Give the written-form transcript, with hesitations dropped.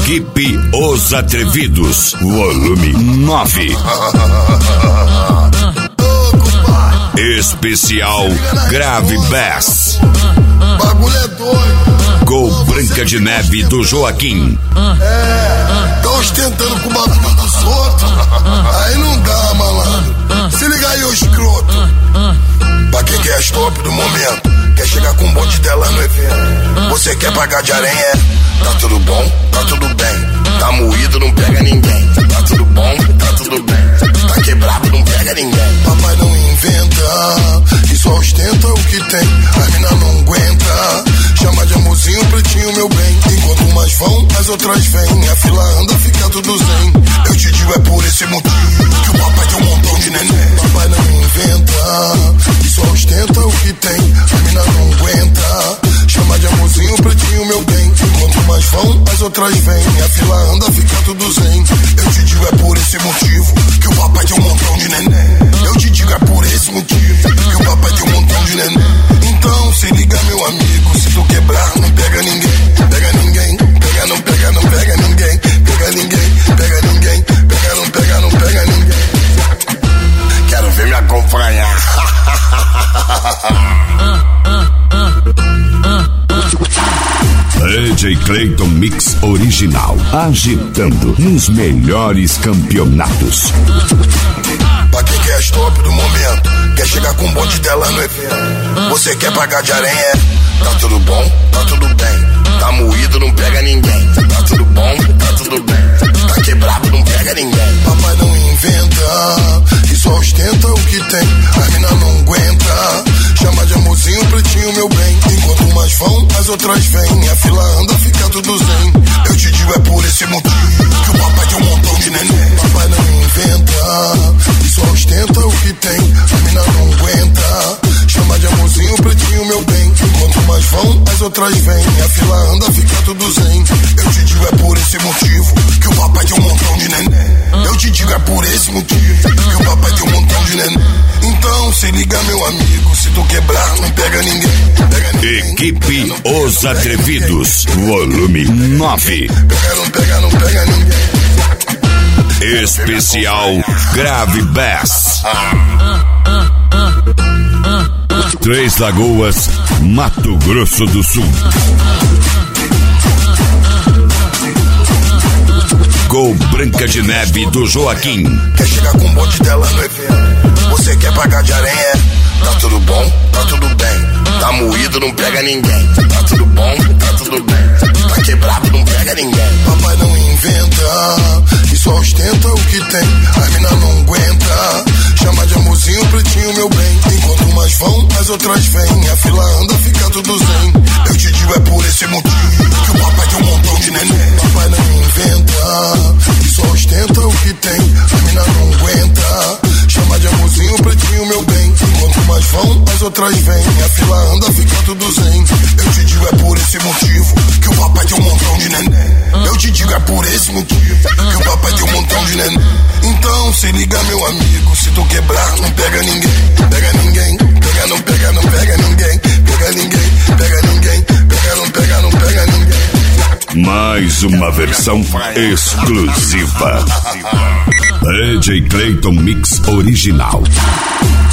Equipe Os Atrevidos, volume 9. Especial Grave Bass. Bagulho é doido. Com Branca de Neve do Joaquim. Tá ostentando com o bagulho dos outros. Aí não dá, malandro. Se liga aí, ô escroto. Pra quem quer as top do momento, quer chegar com um bonde dela no evento. Você quer pagar de aranha? Tá tudo bom? Tá tudo bem. Tá moído, não pega ninguém. Tá tudo bom? Tá tudo bem. Tá quebrado, não pega ninguém. Papai não inventa e só ostenta o que tem. A mina não aguenta. Chama de amorzinho, pretinho, meu bem. Enquanto umas vão, as outras vêm. A fila anda, fica tudo zen. Eu te digo, é por esse motivo que o papai tem um montão de neném. Papai não inventa e só ostenta o que tem. A mina não aguenta. Chama de amorzinho, pretinho, meu bem. Enquanto umas vão, as outras vêm. A fila anda, fica tudo zen. Eu te digo, é por esse motivo que o papai tem um montão de neném. Eu te digo, é por esse motivo que o papai tem um montão de neném. Então se liga, meu amigo, se tu quebrar, não pega ninguém. Pega ninguém, pega, não pega, não pega ninguém. Pega ninguém, pega ninguém. Pega, não pega, não pega ninguém. Quero ver me acompanhar. DJ Clayton Mix Original, agitando nos melhores campeonatos. Pra quem quer as top do momento, quer chegar com um bonde dela no evento. Você quer pagar de aranha? Tá tudo bom? Tá tudo bem. Tá moído, não pega ninguém. Tá tudo bom? Tá tudo bem. Tá quebrado, não pega ninguém. Papai não inventa e só ostenta o que tem. A mina não aguenta. Chama de amorzinho, pretinho, meu bem. Enquanto umas vão, as outras vêm. A fila anda, fica tudo zen. Eu te digo, é por esse motivo que o papai tem um montão de neném. Papai não inventa e só ostenta o que tem. A mina não aguenta. Chama de amorzinho, pretinho, meu bem. Enquanto umas vão, as outras vêm. A fila anda, fica tudo zen. Eu te digo, é por esse motivo que o papai tem um montão de neném. Eu te digo, é por esse motivo que o papai tem um montão de neném. Então se liga, meu amigo, se tu quebrar, não pega ninguém. Pega ninguém. Equipe Os Atrevidos, volume 9. Pega, não pega, não pega ninguém. Especial Grave Bass. Três Lagoas, Mato Grosso do Sul. Com Branca de Neve do Joaquim. Quer chegar com um bonde dela no evento. Você quer pagar de aranha? Tá tudo bom? Tá tudo bem. Tá moído, não pega ninguém. Tá tudo bom? Tá tudo bem. Tá quebrado, não pega ninguém. Papai não inventa e só ostenta o que tem. A mina não aguenta. Chama de amorzinho, pretinho, meu bem. Enquanto umas vão, as outras vêm. A fila anda, fica tudo zen. Eu te digo, é por esse motivo que o papai tem um montão de neném. Papai não inventa e só ostenta o que tem. A mina não aguenta. Chama de amorzinho, pretinho, meu bem. Enquanto umas vão, as outras vêm. A fila anda, fica tudo zen. Eu te digo, é por esse motivo que o papai tem um montão de neném. Eu te digo, é por esse motivo que o papai tem um montão de neném. Então se liga, meu amigo, se tu quebrar, não pega ninguém. Pega ninguém, pega, não pega, não pega ninguém. Pega ninguém, pega ninguém. Pega, não pega, não pega ninguém. Mais uma versão exclusiva. DJ Clayton Mix Original.